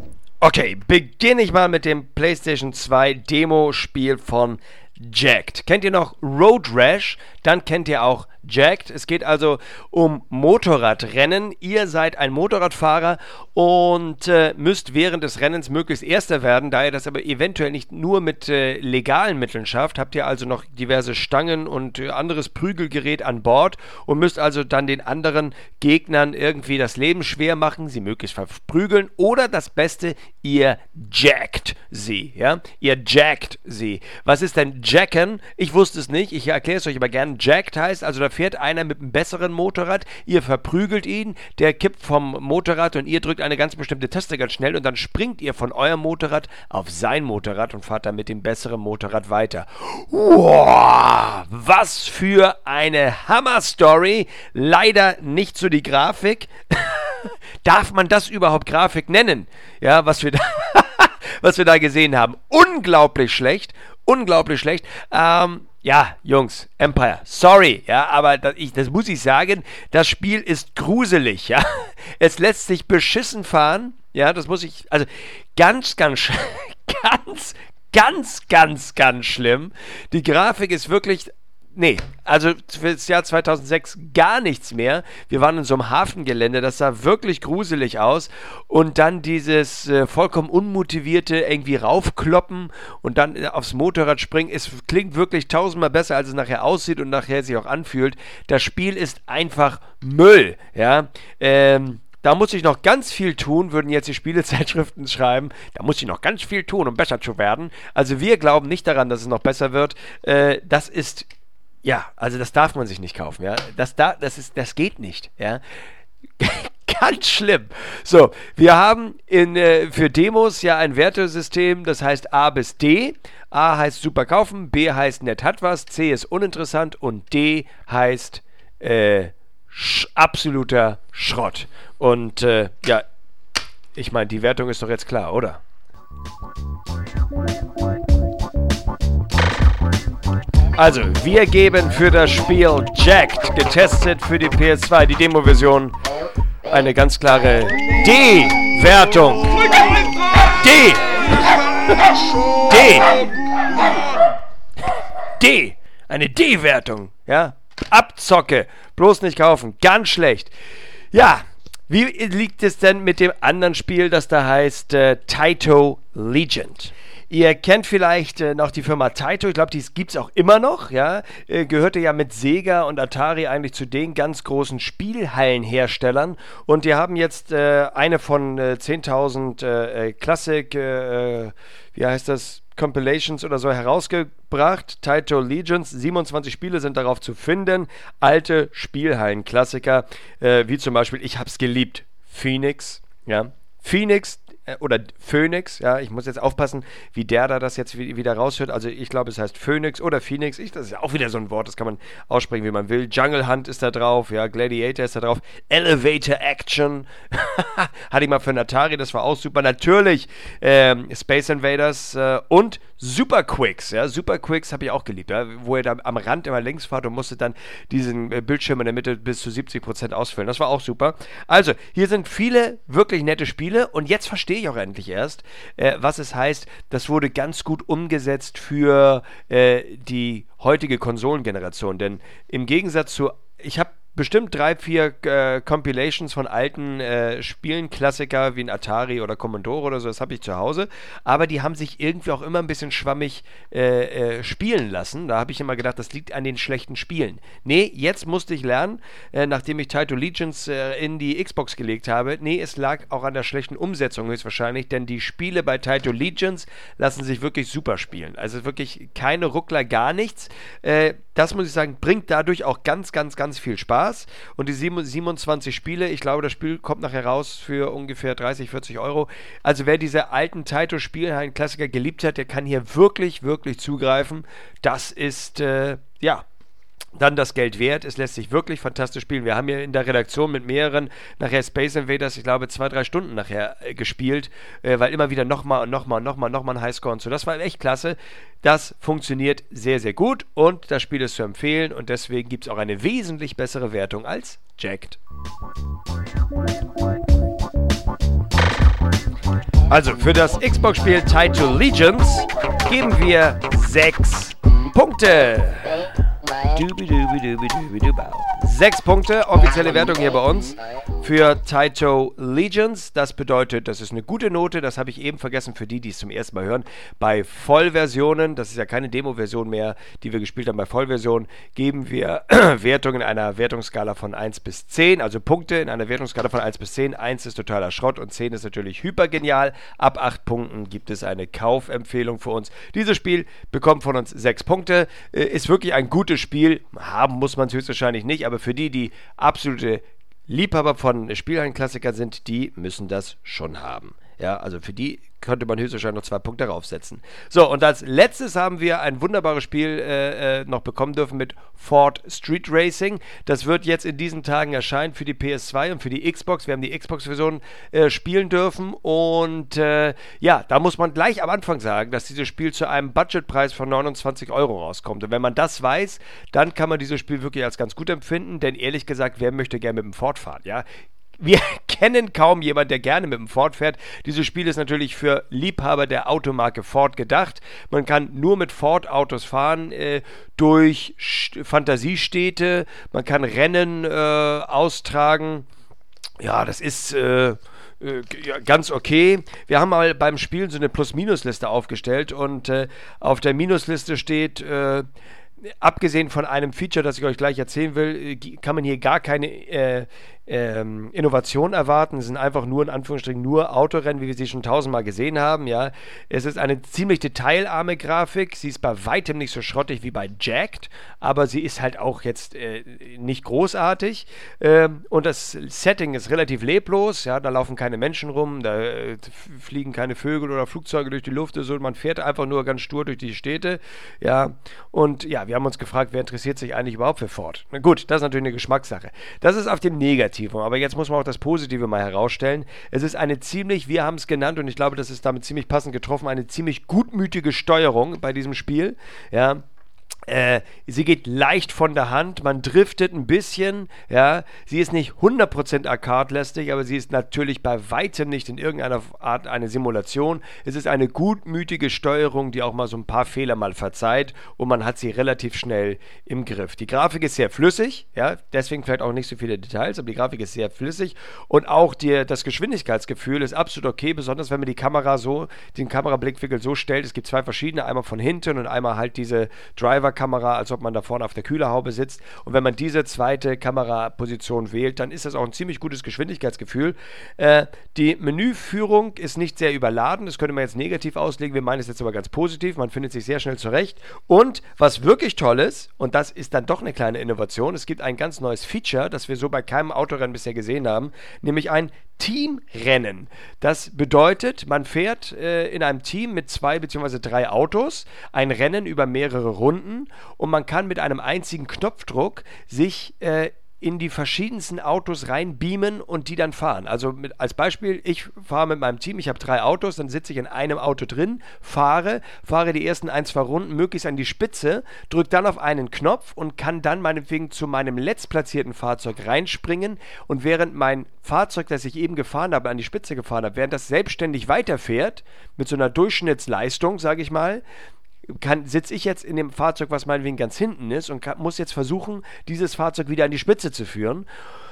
Okay, beginne ich mal mit dem PlayStation 2 Demo-Spiel von Jacked. Kennt ihr noch Road Rash? Dann kennt ihr auch Jacked. Es geht also um Motorradrennen. Ihr seid ein Motorradfahrer und müsst während des Rennens möglichst Erster werden. Da ihr das aber eventuell nicht nur mit legalen Mitteln schafft, habt ihr also noch diverse Stangen und anderes Prügelgerät an Bord und müsst also dann den anderen Gegnern irgendwie das Leben schwer machen, sie möglichst verprügeln oder das Beste, ihr jackt sie. Ja? Ihr jackt sie. Was ist denn Jacken? Ich wusste es nicht. Ich erkläre es euch aber gerne. Jacked heißt, also da fährt einer mit einem besseren Motorrad, ihr verprügelt ihn, der kippt vom Motorrad und ihr drückt eine ganz bestimmte Taste ganz schnell und dann springt ihr von eurem Motorrad auf sein Motorrad und fahrt dann mit dem besseren Motorrad weiter. Wow, was für eine Hammer-Story. Leider nicht so die Grafik. Darf man das überhaupt Grafik nennen? Ja, was wir da gesehen haben. Unglaublich schlecht. Unglaublich schlecht. Ja, Jungs, Empire, sorry, ja, aber das muss ich sagen, das Spiel ist gruselig, ja. Es lässt sich beschissen fahren, ja, das muss ich, also ganz schlimm. Die Grafik ist wirklich, nee, also für das Jahr 2006 gar nichts mehr. Wir waren in so einem Hafengelände, das sah wirklich gruselig aus. Und dann dieses vollkommen unmotivierte irgendwie raufkloppen und dann aufs Motorrad springen. Es klingt wirklich tausendmal besser, als es nachher aussieht und nachher sich auch anfühlt. Das Spiel ist einfach Müll, ja. Da muss ich noch ganz viel tun, würden jetzt die Spielezeitschriften schreiben. Da muss ich noch ganz viel tun, um besser zu werden. Also wir glauben nicht daran, dass es noch besser wird. Das ist... Ja, also das darf man sich nicht kaufen, ja. Das geht nicht, ja. Ganz schlimm. So, wir haben für Demos ja ein Wertesystem, das heißt A bis D. A heißt super kaufen, B heißt nett hat was, C ist uninteressant und D heißt absoluter Schrott. Und ja, ich meine, die Wertung ist doch jetzt klar, oder? Also, wir geben für das Spiel Jacked, getestet für die PS2, die Demo-Version, eine ganz klare D-Wertung. D! D! Eine D-Wertung, ja? Abzocke, bloß nicht kaufen, ganz schlecht. Ja, wie liegt es denn mit dem anderen Spiel, das da heißt Taito Legend? Ihr kennt vielleicht noch die Firma Taito, ich glaube, die gibt es auch immer noch, ja, gehörte ja mit Sega und Atari eigentlich zu den ganz großen Spielhallenherstellern und die haben jetzt eine von 10.000 Classic, wie heißt das, Compilations oder so herausgebracht, Taito Legends, 27 Spiele sind darauf zu finden, alte Spielhallen-Klassiker, wie zum Beispiel, ich hab's geliebt, Phoenix, ja, Phoenix, oder Phoenix, ja, ich muss jetzt aufpassen, wie der da das jetzt wieder raushört, also ich glaube, es heißt Phoenix oder Phoenix, das ist ja auch wieder so ein Wort, das kann man aussprechen, wie man will. Jungle Hunt ist da drauf, ja, Gladiator ist da drauf, Elevator Action, hatte ich mal für einen Atari, das war auch super, natürlich Space Invaders und Super Quicks, ja, Super Quicks habe ich auch geliebt, ja, wo ihr da am Rand immer längs fahrt und musstet dann diesen Bildschirm in der Mitte bis zu 70% ausfüllen, das war auch super. Also, hier sind viele wirklich nette Spiele und jetzt verstehe ich auch endlich erst, was es heißt, das wurde ganz gut umgesetzt für die heutige Konsolengeneration, denn im Gegensatz zu, ich habe bestimmt 3, 4 Compilations von alten Spielen, Klassiker wie ein Atari oder Commodore oder so, das habe ich zu Hause, aber die haben sich irgendwie auch immer ein bisschen schwammig spielen lassen. Da habe ich immer gedacht, das liegt an den schlechten Spielen. Nee, jetzt musste ich lernen, nachdem ich Taito Legends in die Xbox gelegt habe, nee, es lag auch an der schlechten Umsetzung höchstwahrscheinlich, denn die Spiele bei Taito Legends lassen sich wirklich super spielen. Also wirklich keine Ruckler, gar nichts. Das muss ich sagen, bringt dadurch auch ganz viel Spaß. Und die 27 Spiele, ich glaube, das Spiel kommt nachher raus für ungefähr 30, 40 Euro. Also wer diese alten Taito-Spielhallen-Klassiker geliebt hat, der kann hier wirklich zugreifen. Das ist, ja, dann das Geld wert. Es lässt sich wirklich fantastisch spielen. Wir haben hier in der Redaktion mit mehreren nachher Space Invaders, ich glaube 2-3 Stunden nachher gespielt, weil immer wieder nochmal ein Highscore und so. Das war echt klasse. Das funktioniert sehr gut und das Spiel ist zu empfehlen und deswegen gibt es auch eine wesentlich bessere Wertung als Jacked. Also für das Xbox-Spiel Tied to Legions geben wir 6 Punkte. 6 Punkte, offizielle Wertung hier bei uns für Tied to Legions. Das bedeutet, das ist eine gute Note, das habe ich eben vergessen für die, die es zum ersten Mal hören. Bei Vollversionen, das ist ja keine Demo-Version mehr, die wir gespielt haben, bei Vollversion geben wir Wertungen in einer Wertungsskala von 1 bis 10, also Punkte in einer Wertungsskala von 1 bis 10. 1 ist totaler Schrott und 10 ist natürlich hypergenial. Ab 8 Punkten gibt es eine Kaufempfehlung für uns. Dieses Spiel bekommt von uns 6 Punkte, ist wirklich ein gutes Spiel. Haben muss man es höchstwahrscheinlich nicht, aber für die, die absolute Liebhaber von Spielhallenklassikern sind, die müssen das schon haben. Ja, also für die könnte man höchstwahrscheinlich noch 2 Punkte draufsetzen. So, und als letztes haben wir ein wunderbares Spiel noch bekommen dürfen mit Ford Street Racing. Das wird jetzt in diesen Tagen erscheinen für die PS2 und für die Xbox. Wir haben die Xbox-Version spielen dürfen und ja, da muss man gleich am Anfang sagen, dass dieses Spiel zu einem Budgetpreis von 29 € rauskommt. Und wenn man das weiß, dann kann man dieses Spiel wirklich als ganz gut empfinden, denn ehrlich gesagt, wer möchte gerne mit dem Ford fahren, ja? Wir kennen kaum jemanden, der gerne mit dem Ford fährt. Dieses Spiel ist natürlich für Liebhaber der Automarke Ford gedacht. Man kann nur mit Ford-Autos fahren, durch Fantasiestädte. Man kann Rennen austragen. Ja, das ist ganz okay. Wir haben mal beim Spielen so eine Plus-Minus-Liste aufgestellt und auf der Minusliste steht... abgesehen von einem Feature, das ich euch gleich erzählen will, kann man hier gar keine Innovation erwarten. Es sind einfach nur, in Anführungsstrichen, nur Autorennen, wie wir sie schon 1000-mal gesehen haben. Ja. Es ist eine ziemlich detailarme Grafik. Sie ist bei weitem nicht so schrottig wie bei Jacked, aber sie ist halt auch jetzt nicht großartig. Und das Setting ist relativ leblos. Ja. Da laufen keine Menschen rum, da fliegen keine Vögel oder Flugzeuge durch die Luft. Also man fährt einfach nur ganz stur durch die Städte. Ja. Und ja, wir haben uns gefragt, wer interessiert sich eigentlich überhaupt für Ford? Na gut, das ist natürlich eine Geschmackssache. Das ist auf dem Negativen. Aber jetzt muss man auch das Positive mal herausstellen. Es ist eine ziemlich, wir haben es genannt und ich glaube, das ist damit ziemlich passend getroffen, eine ziemlich gutmütige Steuerung bei diesem Spiel. Ja. Sie geht leicht von der Hand, man driftet ein bisschen, ja, sie ist nicht 100% arcade-lästig, aber sie ist natürlich bei weitem nicht in irgendeiner Art eine Simulation. Es ist eine gutmütige Steuerung, die auch mal so ein paar Fehler mal verzeiht und man hat sie relativ schnell im Griff. Die Grafik ist sehr flüssig, ja, deswegen vielleicht auch nicht so viele Details, aber die Grafik ist sehr flüssig und auch das Geschwindigkeitsgefühl ist absolut okay, besonders wenn man die Kamera so, den Kamerablickwinkel so stellt. Es gibt 2 verschiedene, einmal von hinten und einmal halt diese Driver-Kamera, als ob man da vorne auf der Kühlerhaube sitzt. Und wenn man diese zweite Kameraposition wählt, dann ist das auch ein ziemlich gutes Geschwindigkeitsgefühl. Die Menüführung ist nicht sehr überladen. Das könnte man jetzt negativ auslegen. Wir meinen es jetzt aber ganz positiv. Man findet sich sehr schnell zurecht. Und was wirklich toll ist, und das ist dann doch eine kleine Innovation, es gibt ein ganz neues Feature, das wir so bei keinem Autorennen bisher gesehen haben, nämlich ein Teamrennen. Das bedeutet, man fährt in einem Team mit 2 bzw. 3 Autos ein Rennen über mehrere Runden und man kann mit einem einzigen Knopfdruck sich in die verschiedensten Autos reinbeamen und die dann fahren. Also als Beispiel, ich fahre mit meinem Team, ich habe 3 Autos, dann sitze ich in einem Auto drin, fahre die ersten 1-2 Runden möglichst an die Spitze, drücke dann auf einen Knopf und kann dann meinetwegen zu meinem letztplatzierten Fahrzeug reinspringen und während mein Fahrzeug, das ich eben gefahren habe, an die Spitze gefahren habe, während das selbstständig weiterfährt, mit so einer Durchschnittsleistung, sage ich mal, sitze ich jetzt in dem Fahrzeug, was meinetwegen ganz hinten ist und muss jetzt versuchen, dieses Fahrzeug wieder an die Spitze zu führen.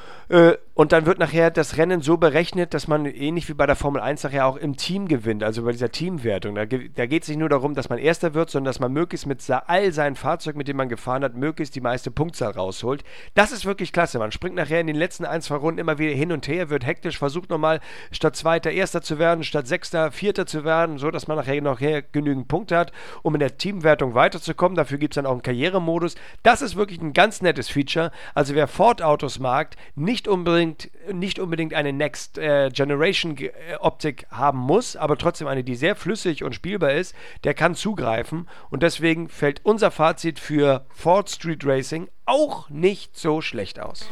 Und dann wird nachher das Rennen so berechnet, dass man ähnlich wie bei der Formel 1 nachher auch im Team gewinnt, also bei dieser Teamwertung. Da geht es nicht nur darum, dass man Erster wird, sondern dass man möglichst mit all seinen Fahrzeugen, mit denen man gefahren hat, möglichst die meiste Punktzahl rausholt. Das ist wirklich klasse. Man springt nachher in den letzten 1-2 Runden immer wieder hin und her, wird hektisch, versucht nochmal statt Zweiter Erster zu werden, statt Sechster Vierter zu werden, so dass man nachher noch genügend Punkte hat, um in der Teamwertung weiterzukommen. Dafür gibt es dann auch einen Karrieremodus. Das ist wirklich ein ganz nettes Feature. Also wer Ford-Autos mag, nicht unbedingt eine Next Generation Optik haben muss, aber trotzdem eine, die sehr flüssig und spielbar ist, der kann zugreifen und deswegen fällt unser Fazit für Ford Street Racing auch nicht so schlecht aus.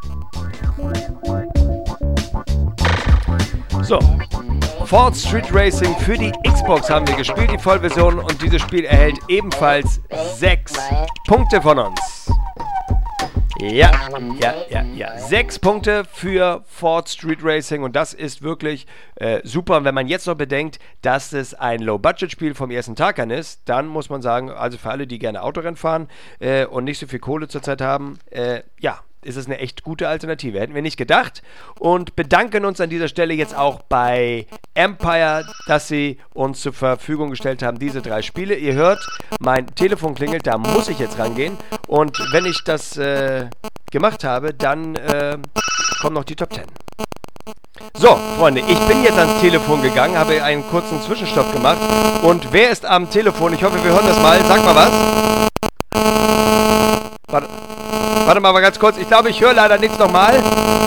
So, Ford Street Racing für die Xbox haben wir gespielt, die Vollversion, und dieses Spiel erhält ebenfalls 6 Punkte von uns. Ja. 6 Punkte für Ford Street Racing und das ist wirklich super. Und wenn man jetzt noch bedenkt, dass es ein Low-Budget-Spiel vom ersten Tag an ist, dann muss man sagen, also für alle, die gerne Autorennen fahren und nicht so viel Kohle zurzeit haben, ist es eine echt gute Alternative. Hätten wir nicht gedacht und bedanken uns an dieser Stelle jetzt auch bei Empire, dass sie uns zur Verfügung gestellt haben, diese 3 Spiele. Ihr hört, mein Telefon klingelt, da muss ich jetzt rangehen und wenn ich das gemacht habe, dann kommen noch die Top 10. So, Freunde, ich bin jetzt ans Telefon gegangen, habe einen kurzen Zwischenstopp gemacht und wer ist am Telefon? Ich hoffe, wir hören das mal. Sag mal was. Warte mal ganz kurz. Ich glaube, ich höre leider nichts nochmal.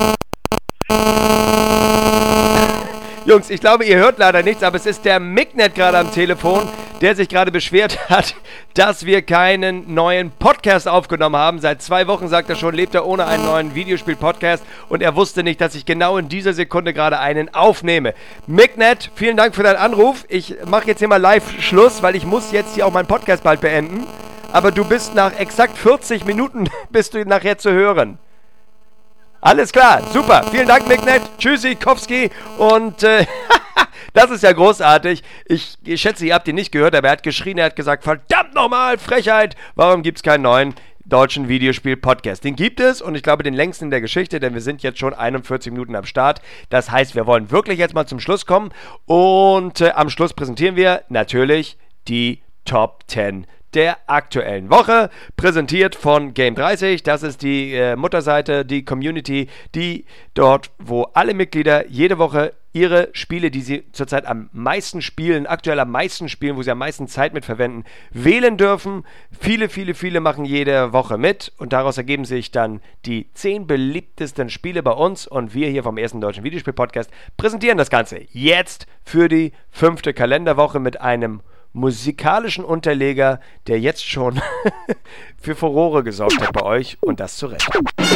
Jungs, ich glaube, ihr hört leider nichts, aber es ist der Mignet gerade am Telefon, der sich gerade beschwert hat, dass wir keinen neuen Podcast aufgenommen haben. Seit 2 Wochen, sagt er schon, lebt er ohne einen neuen Videospiel-Podcast und er wusste nicht, dass ich genau in dieser Sekunde gerade einen aufnehme. Mignet, vielen Dank für deinen Anruf. Ich mache jetzt hier mal live Schluss, weil ich muss jetzt hier auch meinen Podcast bald beenden. Aber du bist nach exakt 40 Minuten bist du nachher zu hören. Alles klar, super. Vielen Dank, Mignet. Tschüssi, Kowski. Und das ist ja großartig. Ich schätze, ihr habt ihn nicht gehört, aber er hat geschrien, er hat gesagt, verdammt nochmal, Frechheit. Warum gibt es keinen neuen deutschen Videospiel-Podcast? Den gibt es und ich glaube den längsten in der Geschichte, denn wir sind jetzt schon 41 Minuten am Start. Das heißt, wir wollen wirklich jetzt mal zum Schluss kommen. Und am Schluss präsentieren wir natürlich die Top 10 der aktuellen Woche, präsentiert von Game30. Das ist die Mutterseite, die Community, die dort, wo alle Mitglieder jede Woche ihre Spiele, die sie zurzeit am meisten spielen, aktuell am meisten spielen, wo sie am meisten Zeit mit verwenden, wählen dürfen. Viele machen jede Woche mit und daraus ergeben sich dann die 10 beliebtesten Spiele bei uns und wir hier vom ersten deutschen Videospiel-Podcast präsentieren das Ganze jetzt für die 5. Kalenderwoche mit einem musikalischen Unterleger, der jetzt schon für Furore gesorgt hat bei euch und das zu Recht.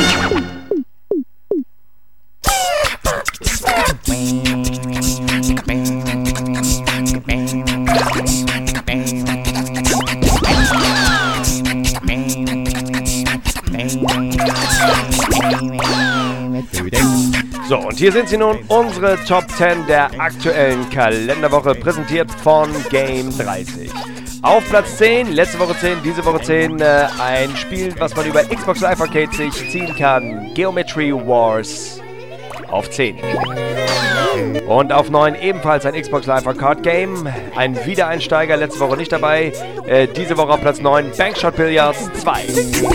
So, und hier sind sie nun, unsere Top 10 der aktuellen Kalenderwoche, präsentiert von Game30. Auf Platz 10, letzte Woche 10, diese Woche 10, ein Spiel, was man über Xbox Live Arcade sich ziehen kann, Geometry Wars auf 10. Und auf 9 ebenfalls ein Xbox Live Arcade Game, ein Wiedereinsteiger, letzte Woche nicht dabei, diese Woche auf Platz 9, Bankshot Billiards 2.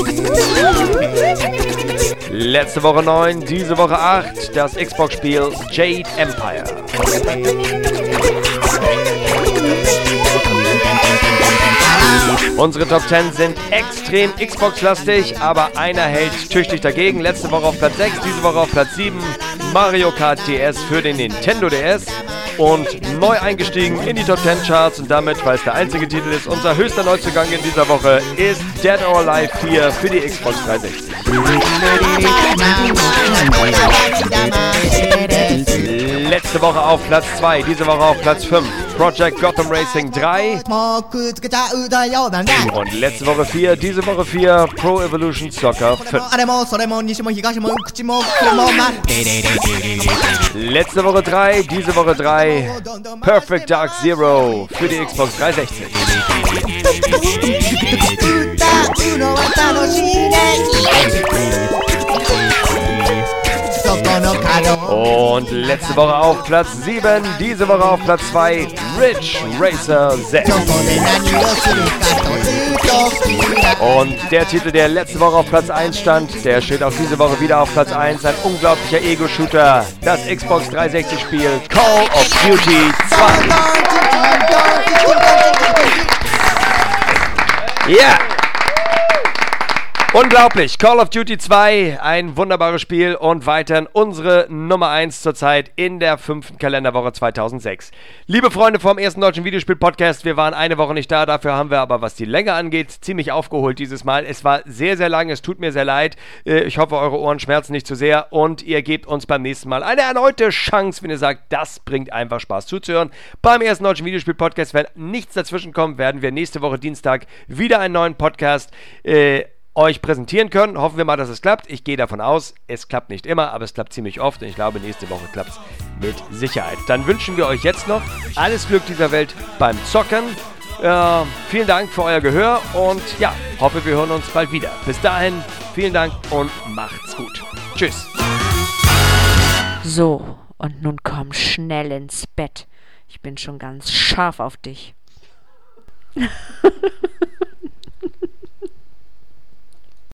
Letzte Woche 9, diese Woche 8, das Xbox-Spiel Jade Empire. Unsere Top 10 sind extrem Xbox-lastig, aber einer hält tüchtig dagegen. Letzte Woche auf Platz 6, diese Woche auf Platz 7, Mario Kart DS für den Nintendo DS. Und neu eingestiegen in die Top 10 Charts und damit, weil es der einzige Titel ist, unser höchster Neuzugang in dieser Woche ist Dead or Alive 4 für die Xbox 360. Letzte Woche auf Platz 2, diese Woche auf Platz 5, Project Gotham Racing 3. Und letzte Woche 4, diese Woche 4, Pro Evolution Soccer 5. Letzte Woche 3, diese Woche 3, Perfect Dark Zero für die Xbox 360. Und letzte Woche auf Platz 7, diese Woche auf Platz 2, Ridge Racer 6. Und der Titel, der letzte Woche auf Platz 1 stand, der steht auch diese Woche wieder auf Platz 1. Ein unglaublicher Ego-Shooter, das Xbox 360-Spiel Call of Duty 2. Ja! Yeah. Unglaublich, Call of Duty 2, ein wunderbares Spiel und weiterhin unsere Nummer 1 zurzeit in der 5. Kalenderwoche 2006. Liebe Freunde vom ersten deutschen Videospiel-Podcast, wir waren eine Woche nicht da, dafür haben wir aber, was die Länge angeht, ziemlich aufgeholt dieses Mal. Es war sehr, sehr lang, es tut mir sehr leid. Ich hoffe, eure Ohren schmerzen nicht zu sehr und ihr gebt uns beim nächsten Mal eine erneute Chance, wenn ihr sagt, das bringt einfach Spaß zuzuhören. Beim ersten deutschen Videospiel-Podcast, wenn nichts dazwischen kommt, werden wir nächste Woche Dienstag wieder einen neuen Podcast euch präsentieren können. Hoffen wir mal, dass es klappt. Ich gehe davon aus, es klappt nicht immer, aber es klappt ziemlich oft. Und ich glaube, nächste Woche klappt es mit Sicherheit. Dann wünschen wir euch jetzt noch alles Glück dieser Welt beim Zocken. Vielen Dank für euer Gehör und ja, hoffe, wir hören uns bald wieder. Bis dahin, vielen Dank und macht's gut. Tschüss. So, und nun komm schnell ins Bett. Ich bin schon ganz scharf auf dich.